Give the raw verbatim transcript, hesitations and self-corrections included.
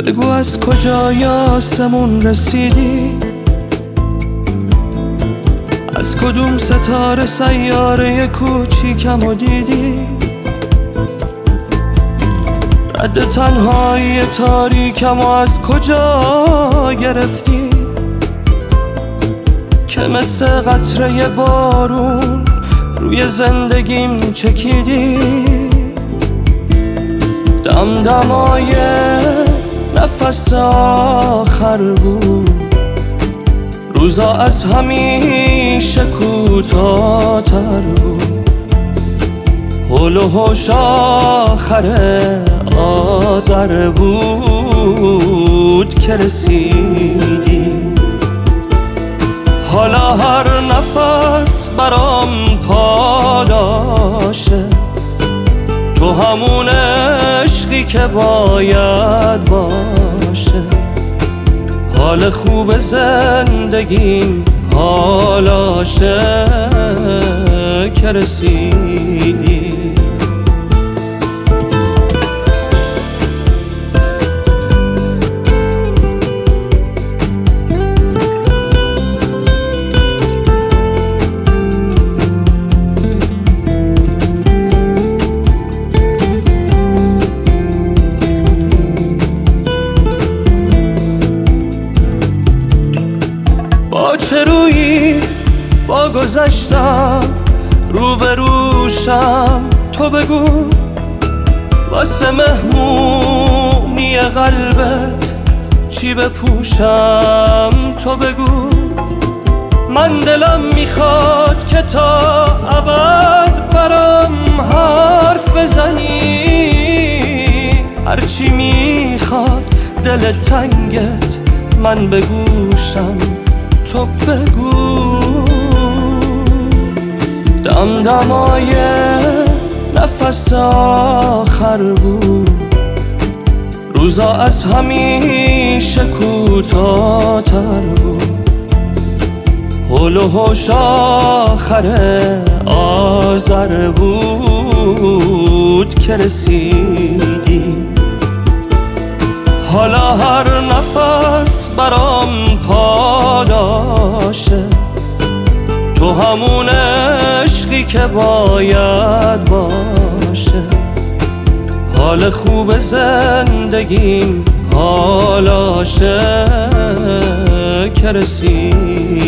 بگو از کجای آسمون رسیدی، از کدوم ستاره سیاره کوچیکم و دیدی، رد تنهایی تاریکم و از کجا گرفتی که مثل قطره بارون روی زندگیم چکیدی. دمدمای نفس آخر بود، روزا از همیشه کوتاه‌تر بود، حول و حوش آخر آذر بود که رسیدی. حالا هر نفس برام پالاشه، تو همون عشقی که باید باشه. حال خوب زندگیم حالاشه که رسیدی. با چه رویی با گذشتم روبروشم، تو بگو واسه مهمونی قلبت چی بپوشم، تو بگو من دلم میخواد که تا ابد برام حرف بزنی، هرچی میخواد دل تنگت من بگوشم، تو بگو. دمدمای نفس آخر بود، روزا از همیشه کوتاه‌تر بود، حول و حوش آخر آذر بود که رسیدی. حالا هر نفس برام پالاشه، تو همون عشقی که باید باشه. حال خوب زندگیم حالاشه که رسید.